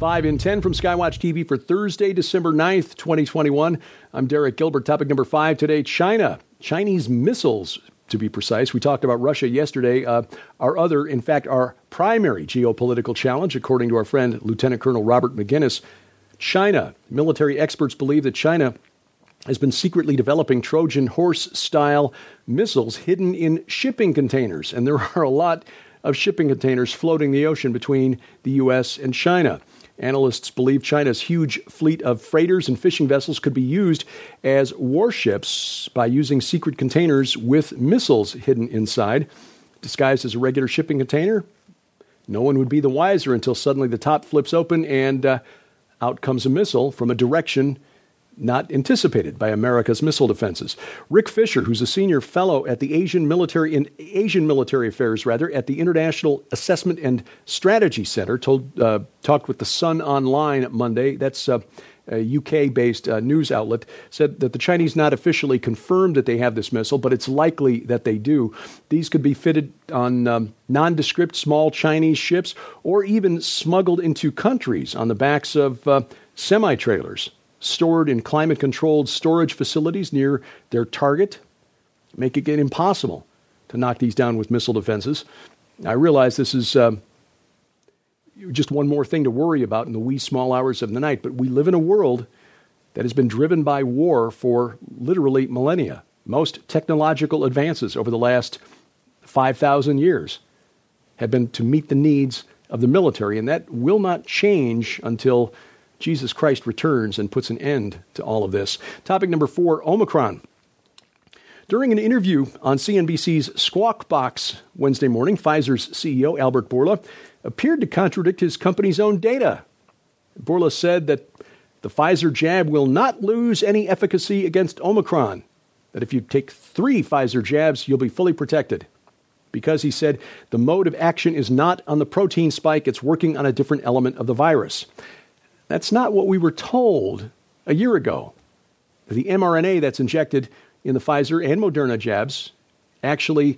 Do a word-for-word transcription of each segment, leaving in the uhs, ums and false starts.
five in ten from Skywatch T V for Thursday, December ninth, twenty twenty-one. I'm Derek Gilbert. Topic number five today, China. Chinese missiles, to be precise. We talked about Russia yesterday. Uh, our other, in fact, our primary geopolitical challenge, according to our friend Lieutenant Colonel Robert McGinnis, China. Military experts believe that China has been secretly developing Trojan horse-style missiles hidden in shipping containers. And there are a lot of shipping containers floating the ocean between the U S and China. Analysts believe China's huge fleet of freighters and fishing vessels could be used as warships by using secret containers with missiles hidden inside. Disguised as a regular shipping container, no one would be the wiser until suddenly the top flips open and uh, out comes a missile from a direction not anticipated by America's missile defenses. Rick Fisher, who's a senior fellow at the Asian Military in Asian Military Affairs, rather, at the International Assessment and Strategy Center, told uh, talked with the Sun Online Monday. That's uh, a U K-based uh, news outlet. Said that the Chinese not officially confirmed that they have this missile, but it's likely that they do. These could be fitted on um, nondescript small Chinese ships, or even smuggled into countries on the backs of uh, semi-trailers, stored in climate-controlled storage facilities near their target, make it impossible to knock these down with missile defenses. I realize this is uh, just one more thing to worry about in the wee small hours of the night, but we live in a world that has been driven by war for literally millennia. Most technological advances over the last five thousand years have been to meet the needs of the military, and that will not change until Jesus Christ returns and puts an end to all of this. Topic number four, Omicron. During an interview on C N B C's Squawk Box Wednesday morning, Pfizer's C E O, Albert Bourla, appeared to contradict his company's own data. Bourla said that the Pfizer jab will not lose any efficacy against Omicron, that if you take three Pfizer jabs, you'll be fully protected. Because, he said, the mode of action is not on the protein spike, it's working on a different element of the virus. That's not what we were told a year ago. The mRNA that's injected in the Pfizer and Moderna jabs actually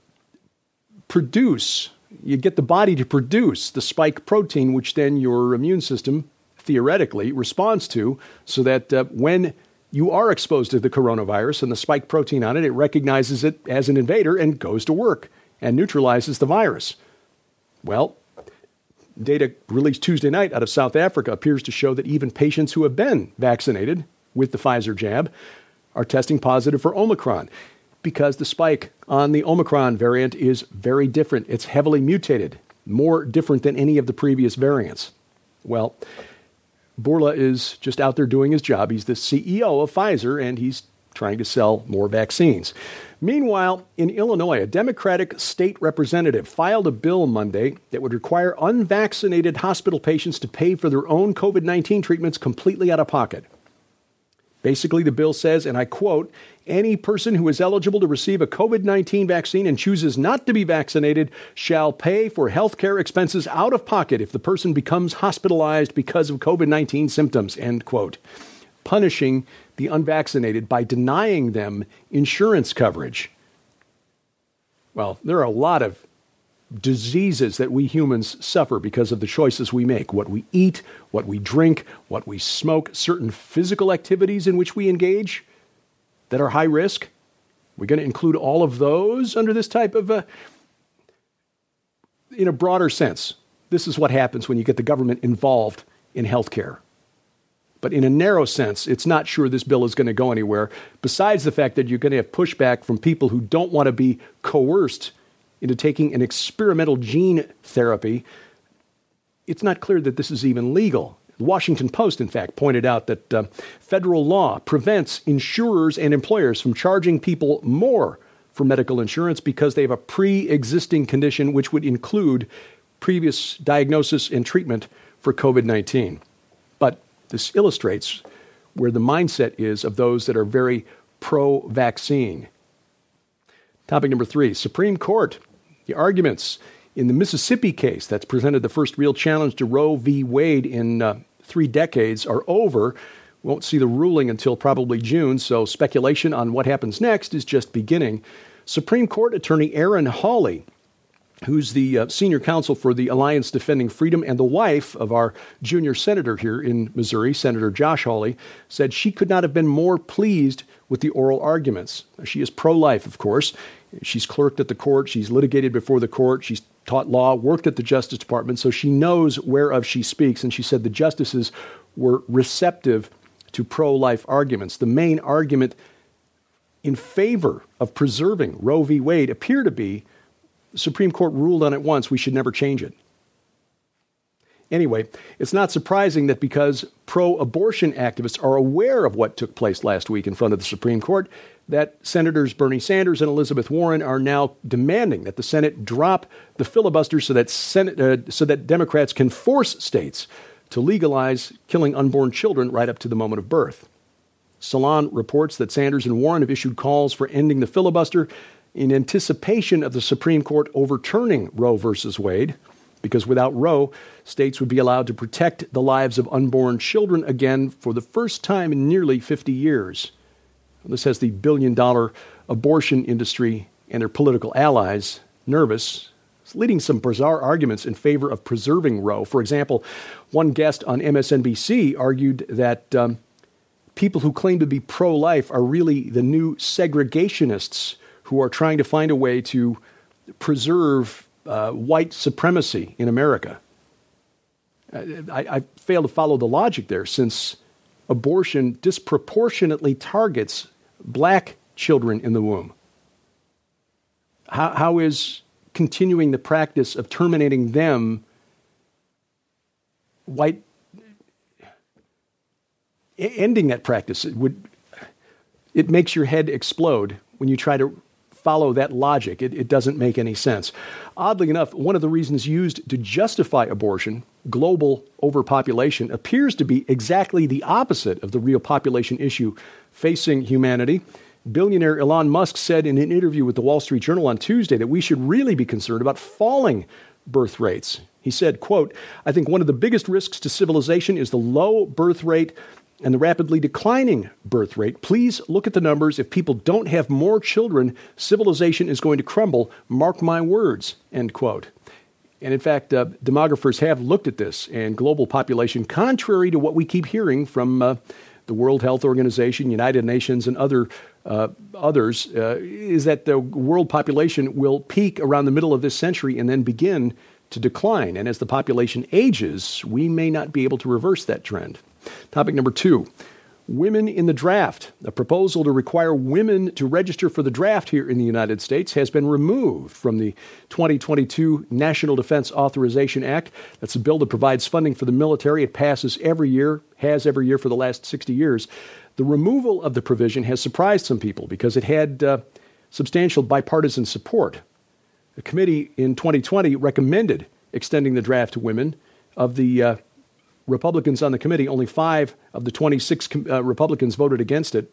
produce, you get the body to produce the spike protein, which then your immune system theoretically responds to, so that uh, when you are exposed to the coronavirus and the spike protein on it, it recognizes it as an invader and goes to work and neutralizes the virus. Well, data released Tuesday night out of South Africa appears to show that even patients who have been vaccinated with the Pfizer jab are testing positive for Omicron, because the spike on the Omicron variant is very different. It's heavily mutated, more different than any of the previous variants. Well, Bourla is just out there doing his job. He's the C E O of Pfizer, and he's trying to sell more vaccines. Meanwhile, in Illinois, a Democratic state representative filed a bill Monday that would require unvaccinated hospital patients to pay for their own COVID nineteen treatments completely out of pocket. Basically, the bill says, and I quote, any person who is eligible to receive a COVID nineteen vaccine and chooses not to be vaccinated shall pay for health care expenses out of pocket if the person becomes hospitalized because of COVID nineteen symptoms, end quote. Punishing the unvaccinated by denying them insurance coverage. Well, there are a lot of diseases that we humans suffer because of the choices we make, what we eat, what we drink, what we smoke, certain physical activities in which we engage that are high risk. We're going to include all of those under this type of, uh, in a broader sense. This is what happens when you get the government involved in healthcare. But in a narrow sense, it's not sure this bill is going to go anywhere, besides the fact that you're going to have pushback from people who don't want to be coerced into taking an experimental gene therapy. It's not clear that this is even legal. The Washington Post, in fact, pointed out that uh, federal law prevents insurers and employers from charging people more for medical insurance because they have a pre-existing condition, which would include previous diagnosis and treatment for COVID nineteen. But this illustrates where the mindset is of those that are very pro-vaccine. Topic number three, Supreme Court. The arguments in the Mississippi case that's presented the first real challenge to Roe v. Wade in uh, three decades are over. We won't see the ruling until probably June, so speculation on what happens next is just beginning. Supreme Court attorney Aaron Hawley who's the uh, senior counsel for the Alliance Defending Freedom and the wife of our junior senator here in Missouri, Senator Josh Hawley, said she could not have been more pleased with the oral arguments. She is pro-life, of course. She's clerked at the court. She's litigated before the court. She's taught law, worked at the Justice Department, so she knows whereof she speaks. And she said the justices were receptive to pro-life arguments. The main argument in favor of preserving Roe v. Wade appeared to be the Supreme Court ruled on it once, we should never change it. Anyway, it's not surprising that because pro-abortion activists are aware of what took place last week in front of the Supreme Court, that Senators Bernie Sanders and Elizabeth Warren are now demanding that the Senate drop the filibuster so that Senate, uh, so that Democrats can force states to legalize killing unborn children right up to the moment of birth. Salon reports that Sanders and Warren have issued calls for ending the filibuster in anticipation of the Supreme Court overturning Roe versus Wade, because without Roe, states would be allowed to protect the lives of unborn children again for the first time in nearly fifty years. This has the billion-dollar abortion industry and their political allies nervous. It's leading some bizarre arguments in favor of preserving Roe. For example, one guest on M S N B C argued that um, people who claim to be pro-life are really the new segregationists who are trying to find a way to preserve uh, white supremacy in America. I, I fail to follow the logic there, since abortion disproportionately targets black children in the womb. How, how is continuing the practice of terminating them white, ending that practice? It would, it makes your head explode when you try to follow that logic. It, it doesn't make any sense. Oddly enough, one of the reasons used to justify abortion, global overpopulation, appears to be exactly the opposite of the real population issue facing humanity. Billionaire Elon Musk said in an interview with the Wall Street Journal on Tuesday that we should really be concerned about falling birth rates. He said, quote, "I think one of the biggest risks to civilization is the low birth rate and the rapidly declining birth rate. Please look at the numbers. If people don't have more children, civilization is going to crumble. Mark my words," end quote. And in fact, uh, demographers have looked at this, and global population, contrary to what we keep hearing from uh, the World Health Organization, United Nations, and other uh, others, uh, is that the world population will peak around the middle of this century and then begin to decline. And as the population ages, we may not be able to reverse that trend. Topic number two, women in the draft. A proposal to require women to register for the draft here in the United States has been removed from the twenty twenty-two National Defense Authorization Act. That's a bill that provides funding for the military. It passes every year, has every year for the last sixty years. The removal of the provision has surprised some people because it had uh, substantial bipartisan support. The committee in twenty twenty recommended extending the draft to women. Of the uh, Republicans on the committee, only five of the twenty-six uh, Republicans voted against it.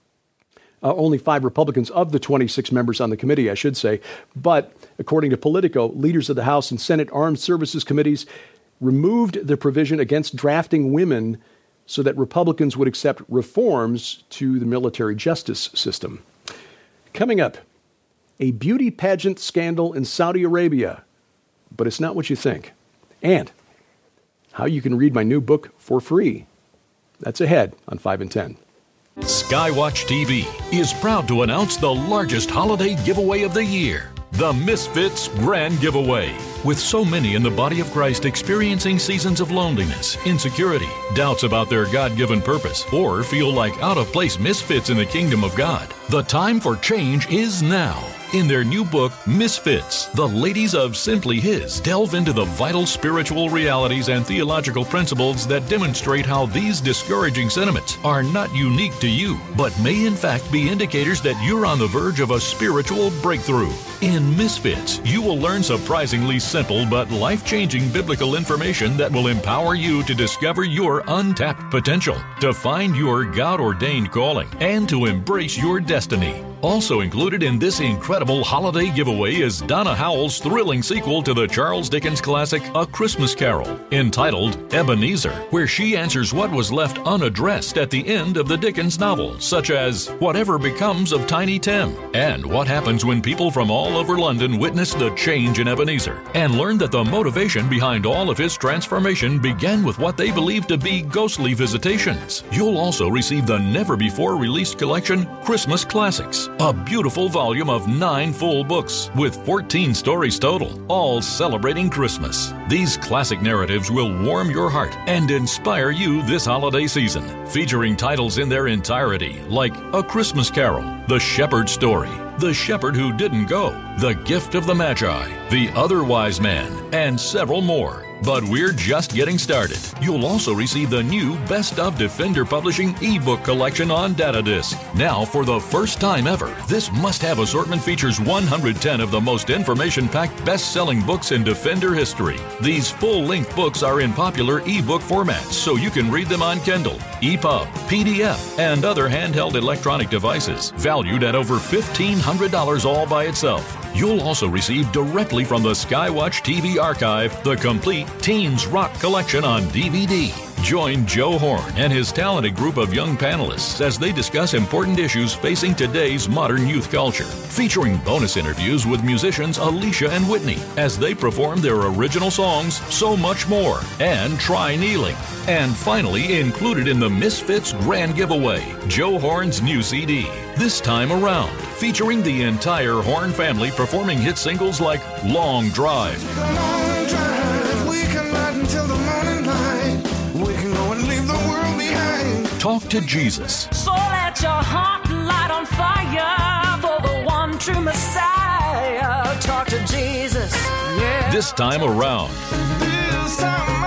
Uh, only five Republicans of the twenty-six members on the committee, I should say. But according to Politico, leaders of the House and Senate Armed Services Committees removed the provision against drafting women so that Republicans would accept reforms to the military justice system. Coming up, a beauty pageant scandal in Saudi Arabia. But it's not what you think. And how you can read my new book for free. That's ahead on five and ten. Skywatch T V is proud to announce the largest holiday giveaway of the year, the Misfits Grand Giveaway. With so many in the body of Christ experiencing seasons of loneliness, insecurity, doubts about their God-given purpose, or feel like out-of-place misfits in the kingdom of God, the time for change is now. In their new book, Misfits, the ladies of Simply His delve into the vital spiritual realities and theological principles that demonstrate how these discouraging sentiments are not unique to you, but may in fact be indicators that you're on the verge of a spiritual breakthrough. In Misfits, you will learn surprisingly simple but life-changing biblical information that will empower you to discover your untapped potential, to find your God-ordained calling, and to embrace your destiny. Also included in this incredible holiday giveaway is Donna Howell's thrilling sequel to the Charles Dickens classic A Christmas Carol, entitled Ebenezer, where she answers what was left unaddressed at the end of the Dickens novel, such as whatever becomes of Tiny Tim, and what happens when people from all over London witness the change in Ebenezer, and learn that the motivation behind all of his transformation began with what they believe to be ghostly visitations. You'll also receive the never-before-released collection Christmas Classics, a beautiful volume of nine full books with fourteen stories total, all celebrating Christmas. These classic narratives will warm your heart and inspire you this holiday season, featuring titles in their entirety like A Christmas Carol, The Shepherd's Story, The Shepherd Who Didn't Go, The Gift of the Magi, The Other Wise Man, and several more. But we're just getting started. You'll also receive the new Best of Defender Publishing ebook collection on data disc. Now, for the first time ever, this must-have assortment features one hundred ten of the most information-packed best-selling books in Defender history. These full-length books are in popular ebook formats, so you can read them on Kindle, E P U B, P D F, and other handheld electronic devices, valued at over fifteen hundred dollars all by itself. You'll also receive directly from the Skywatch T V archive the complete Teens Rock collection on D V D. Join Joe Horn and his talented group of young panelists as they discuss important issues facing today's modern youth culture, featuring bonus interviews with musicians Alicia and Whitney as they perform their original songs, So Much More, and Try Kneeling. And finally, included in the Misfits Grand Giveaway, Joe Horn's new C D, This Time Around, featuring the entire Horn family performing hit singles like Long Drive, Long drive, we can ride until the morning light. We can go and leave the world behind. Talk to Jesus, So let your heart light on fire for the one true Messiah. Talk to Jesus, yeah. This Time Around, This time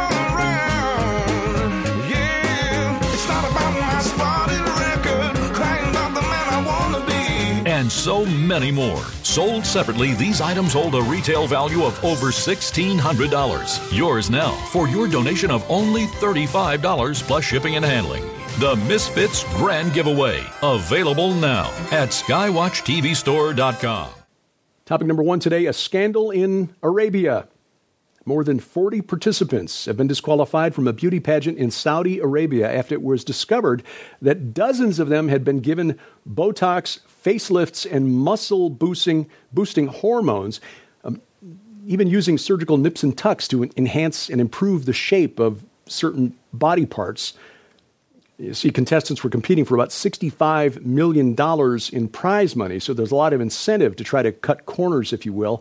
around, yeah. It's not about my spotted record, crying about the man I wanna be. and so many more. Sold separately, these items hold a retail value of over sixteen hundred dollars. Yours now for your donation of only thirty-five dollars plus shipping and handling. The Misfits Grand Giveaway, available now at skywatch t v store dot com. Topic number one today, a scandal in Arabia. More than forty participants have been disqualified from a beauty pageant in Saudi Arabia after it was discovered that dozens of them had been given Botox, facelifts, and muscle boosting, boosting hormones, um, even using surgical nips and tucks to enhance and improve the shape of certain body parts. You see, contestants were competing for about sixty-five million dollars in prize money, so there's a lot of incentive to try to cut corners, if you will.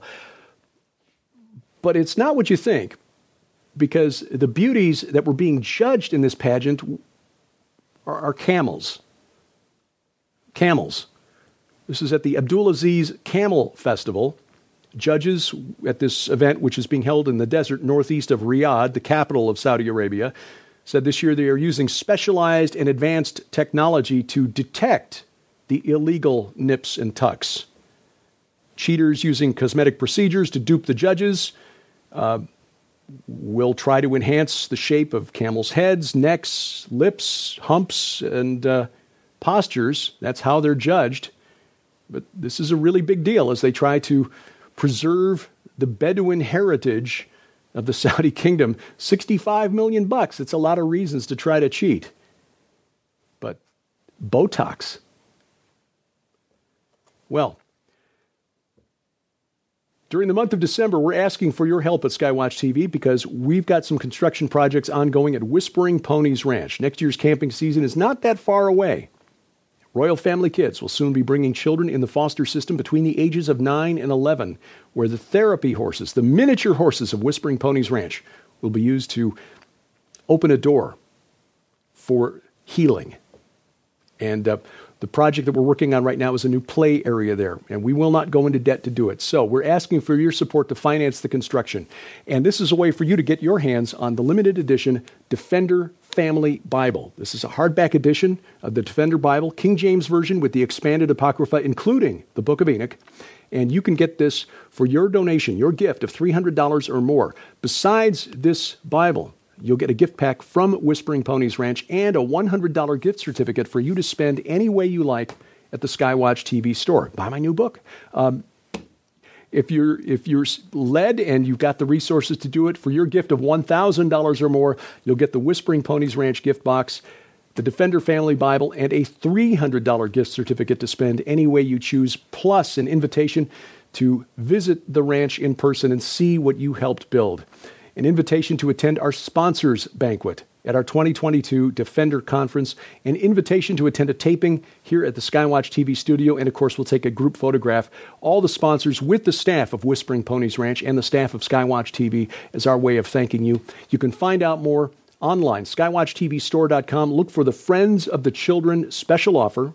But it's not what you think, because the beauties that were being judged in this pageant are, are camels. Camels. This is at the Abdulaziz Camel Festival. Judges at this event, which is being held in the desert northeast of Riyadh, the capital of Saudi Arabia, said this year they are using specialized and advanced technology to detect the illegal nips and tucks. Cheaters using cosmetic procedures to dupe the judges uh, will try to enhance the shape of camels' heads, necks, lips, humps, and uh, postures. That's how they're judged. But this is a really big deal as they try to preserve the Bedouin heritage of the Saudi kingdom. sixty-five million bucks. It's a lot of reasons to try to cheat. But Botox. Well, during the month of December, we're asking for your help at Skywatch T V because we've got some construction projects ongoing at Whispering Ponies Ranch. Next year's camping season is not that far away. Royal Family Kids will soon be bringing children in the foster system between the ages of nine and eleven, where the therapy horses, the miniature horses of Whispering Ponies Ranch, will be used to open a door for healing. And uh, the project that we're working on right now is a new play area there, and we will not go into debt to do it. So we're asking for your support to finance the construction. And this is a way for you to get your hands on the limited edition Defender Family Bible. This is a hardback edition of the Defender Bible, King James Version with the expanded Apocrypha, including the Book of Enoch. And you can get this for your donation, your gift of three hundred dollars or more. Besides this Bible, you'll get a gift pack from Whispering Ponies Ranch and a one hundred dollars gift certificate for you to spend any way you like at the Skywatch T V store. Buy my new book. Um, If you're if you're led and you've got the resources to do it, for your gift of one thousand dollars or more, you'll get the Whispering Ponies Ranch gift box, the Defender Family Bible, and a three hundred dollars gift certificate to spend any way you choose, plus an invitation to visit the ranch in person and see what you helped build. An invitation to attend our sponsors banquet at our twenty twenty-two Defender Conference, an invitation to attend a taping here at the Skywatch T V studio, and of course we'll take a group photograph. All the sponsors with the staff of Whispering Ponies Ranch and the staff of Skywatch T V as our way of thanking you. You can find out more online, skywatch t v store dot com. Look for the Friends of the Children special offer,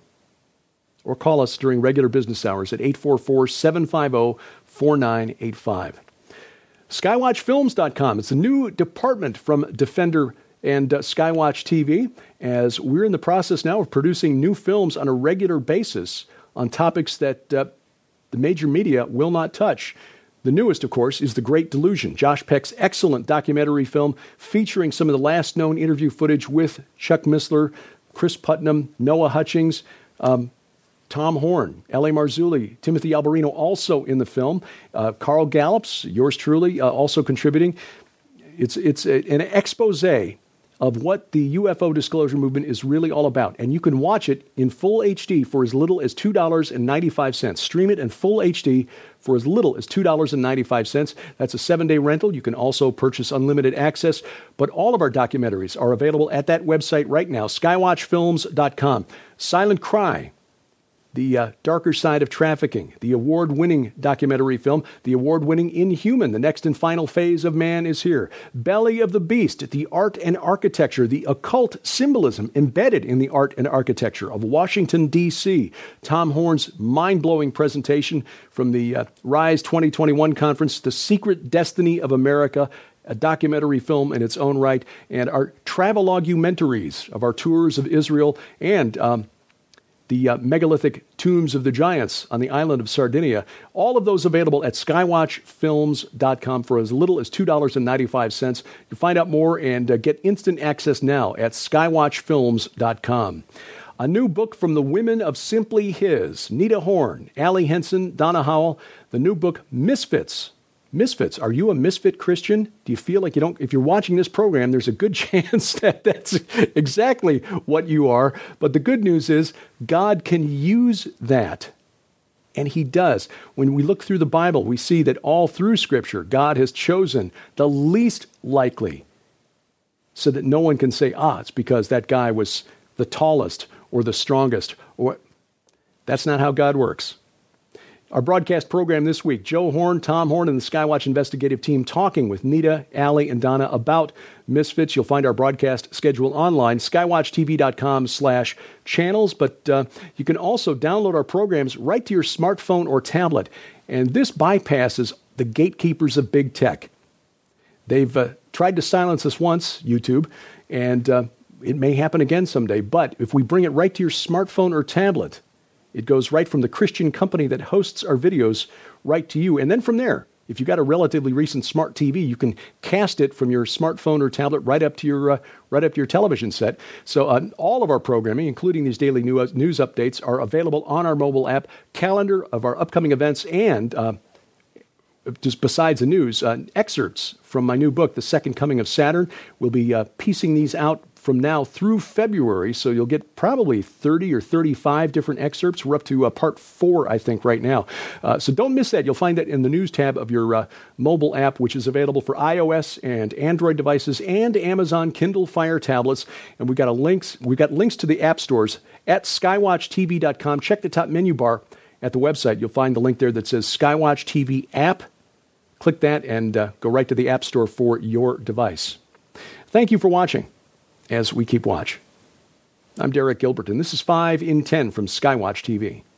or call us during regular business hours at eight four four, seven five zero, four nine eight five. skywatch films dot com. It's a new department from Defender and uh, Skywatch T V, as we're in the process now of producing new films on a regular basis on topics that uh, the major media will not touch. The newest, of course, is The Great Delusion, Josh Peck's excellent documentary film featuring some of the last known interview footage with Chuck Missler, Chris Putnam, Noah Hutchings, um, Tom Horn, L A. Marzulli, Timothy Alberino also in the film, uh, Carl Gallups, yours truly, uh, also contributing. It's, it's a, an expose of what the U F O disclosure movement is really all about. And you can watch it in full H D for as little as two dollars and ninety-five cents. Stream it in full H D for as little as two dollars and ninety-five cents. That's a seven-day rental. You can also purchase unlimited access. But all of our documentaries are available at that website right now, skywatch films dot com. Silent Cry, The uh, Darker Side of Trafficking, the award-winning documentary film, the award-winning Inhuman, the next and final phase of man is here. Belly of the Beast, the art and architecture, the occult symbolism embedded in the art and architecture of Washington, D C Tom Horn's mind-blowing presentation from the uh, Rise twenty twenty-one conference, The Secret Destiny of America, a documentary film in its own right, and our traveloguementaries of our tours of Israel and um, the uh, megalithic tombs of the giants on the island of Sardinia. All of those available at skywatch films dot com for as little as two dollars and ninety-five cents. You find out more and uh, get instant access now at skywatch films dot com. A new book from the women of Simply His, Nita Horn, Allie Henson, Donna Howell. The new book, Misfits. Misfits. Are you a misfit Christian? Do you feel like you don't? If you're watching this program, there's a good chance that that's exactly what you are. But the good news is God can use that. And he does. When we look through the Bible, we see that all through Scripture, God has chosen the least likely so that no one can say, ah, it's because that guy was the tallest or the strongest. Or that's not how God works. Our broadcast program this week, Joe Horn, Tom Horn, and the Skywatch investigative team talking with Nita, Allie, and Donna about Misfits. You'll find our broadcast schedule online, skywatch t v dot com slash channels. But uh, you can also download our programs right to your smartphone or tablet. And this bypasses the gatekeepers of big tech. They've uh, tried to silence us once, YouTube, and uh, it may happen again someday. But if we bring it right to your smartphone or tablet, it goes right from the Christian company that hosts our videos right to you. And then from there, if you've got a relatively recent smart T V, you can cast it from your smartphone or tablet right up to your uh, right up to your television set. So uh, all of our programming, including these daily new, uh, news updates, are available on our mobile app, calendar of our upcoming events, and uh, just besides the news, uh, excerpts from my new book, The Second Coming of Saturn. We'll be uh, piecing these out from now through February, so you'll get probably thirty or thirty-five different excerpts. We're up to uh, part four, I think, right now. Uh, so don't miss that. You'll find that in the news tab of your uh, mobile app, which is available for iOS and Android devices and Amazon Kindle Fire tablets. And we've got a links. We've got links to the app stores at skywatch t v dot com. Check the top menu bar at the website. You'll find the link there that says Skywatch T V app. Click that and uh, go right to the app store for your device. Thank you for watching as we keep watch. I'm Derek Gilbert, and this is five in ten from Skywatch T V.